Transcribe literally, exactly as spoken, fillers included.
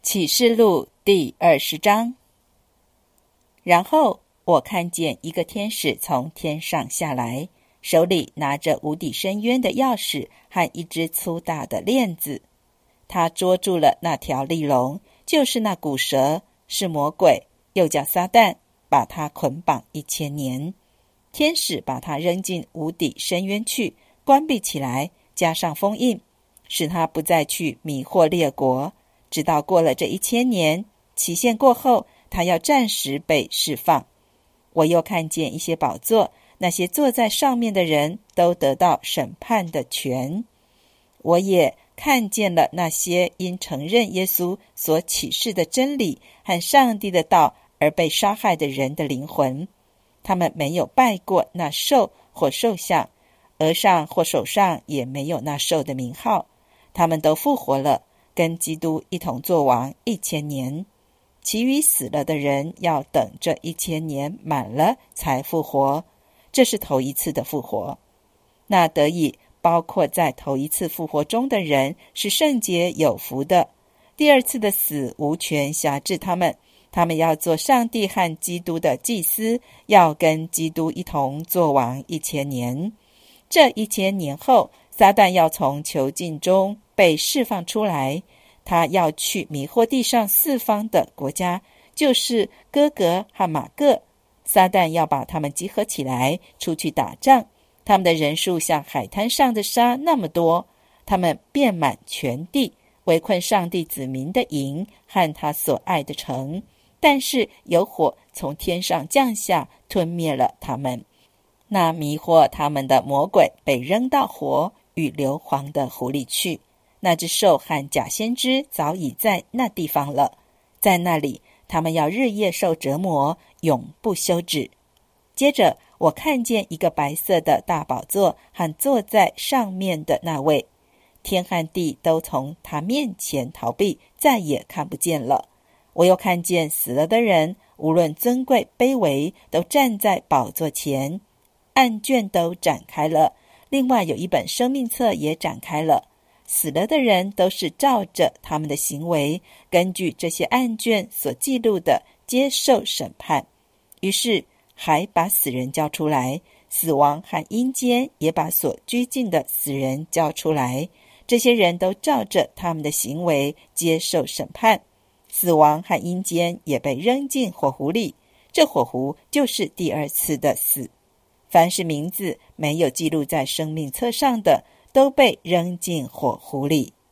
启示录第二十章。然后我看见一个天使从天上下来，手里拿着无底深渊的钥匙和一只粗大的链子。他捉住了那条利龙，就是那古蛇，是魔鬼，又叫撒旦，把他捆绑一千年。天使把他扔进无底深渊去，关闭起来，加上封印，使他不再去迷惑列国，直到过了这一千年，期限过后，他要暂时被释放。我又看见一些宝座，那些坐在上面的人都得到审判的权。我也看见了那些因承认耶稣所启示的真理和上帝的道而被杀害的人的灵魂。他们没有拜过那兽或兽像，额上或手上也没有那兽的名号。他们都复活了，跟基督一同作王一千年。其余死了的人要等这一千年满了才复活，这是头一次的复活。那得以包括在头一次复活中的人是圣洁有福的。第二次的死无权辖制他们，他们要做上帝和基督的祭司，要跟基督一同作王一千年。这一千年后，撒旦要从囚禁中被释放出来，他要去迷惑地上四方的国家，就是哥格和马各。撒旦要把他们集合起来，出去打仗。他们的人数像海滩上的沙那么多，他们遍满全地，围困上帝子民的营和他所爱的城。但是有火从天上降下，吞灭了他们。那迷惑他们的魔鬼被扔到火与硫磺的湖里去。那只兽和假先知早已在那地方了，在那里他们要日夜受折磨，永不休止。接着我看见一个白色的大宝座和坐在上面的那位，天和地都从他面前逃避，再也看不见了。我又看见死了的人，无论尊贵卑微，都站在宝座前，案卷都展开了，另外有一本生命册也展开了。死了的人都是照着他们的行为，根据这些案卷所记录的接受审判。于是还把死人交出来，死亡和阴间也把所拘禁的死人交出来。这些人都照着他们的行为接受审判。死亡和阴间也被扔进火湖里，这火湖就是第二次的死。凡是名字没有记录在生命册上的，都被扔进火湖里。